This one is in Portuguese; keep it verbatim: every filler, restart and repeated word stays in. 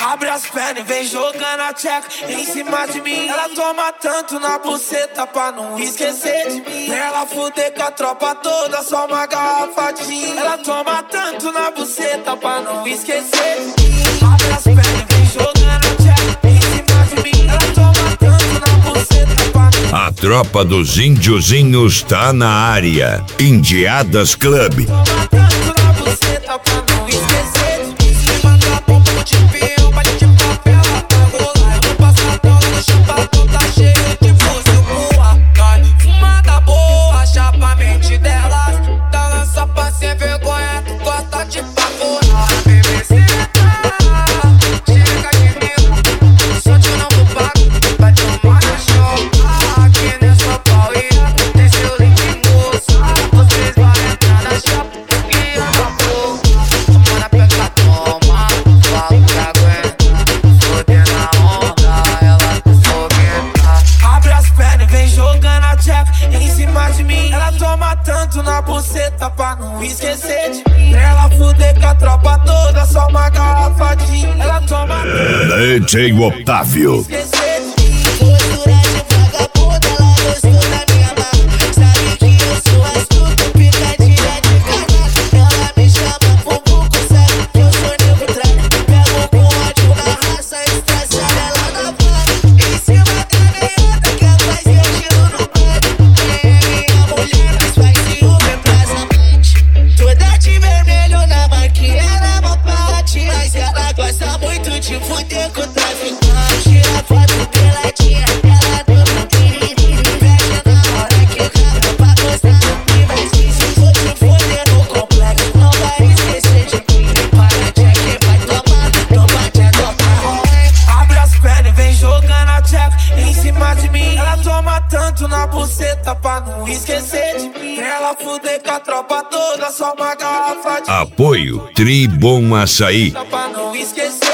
Abre as pernas e vem jogando a tcheca em cima de mim. Ela toma tanto na buceta pra não esquecer de mim. Pra ela fuder com a tropa toda, só uma garrafa de gin. Ela toma tanto na buceta pra não esquecer de mim. Abre as pernas e vem jogando a tcheca em cima de mim. Ela toma tanto na buceta pra não... A tropa dos índiozinhos tá na área. Indiadas Club. Toma tanto na buceta pra não esquecer de mim. Se manda a bomba no tipião, bate de papel, tá rolar. Eu vou passar a no chapadão, tá cheio de fuzil boa. Nós fumada boa, chapa a mente delas. Dá lança pra sem vergonha, tu gosta de paporar. Bebê, senta, chega de mim. Só te não vou pagar, vai tomar no show. Aqui nessa pauíra, tem seu link moço. Vocês vão entrar na chapa e acabou. Toma na peca, toma, falo que aguenta. Fodendo a onda, ela tá foguenta. Abre as pernas e vem jogando a tcheca em cima de mim. Ela toma tanto na buceta pra não esquecer de mim. Pra ela fuder com a tropa toda, só uma garrafa de gin. Ela toma D J Otávio. esquecer de mim. Postura de vagabunda, ela gostou da minha mão. Sabe que eu sou astuto, picadinha de cavaco. Ela me chama pro buco, sabe que eu sou nego trago. Pego com ódio na raça, estraçada ela na van. Em cima da meiota, quer fazer giro no pano. É minha mulher, mas faz ciúme pras amantes. Toda de vermelho na maquiela, uma parte. Mas ela gosta muito de fuder com o traficante. Tira foto peladinha, ela dobra piriri. Fecha na hora que canta pra gostar. E vai se se for te foder no complexo, não vai esquecer de mim. Para check, vai tomando, toma check, toma. Abre as pernas e vem jogando a tcheca em cima de mim. Ela toma tanto na buceta pra não esquecer de mim. Pra ela fuder com a tropa toda, só uma garrafa de Apoio Tribom Açaí. pra não esquecer.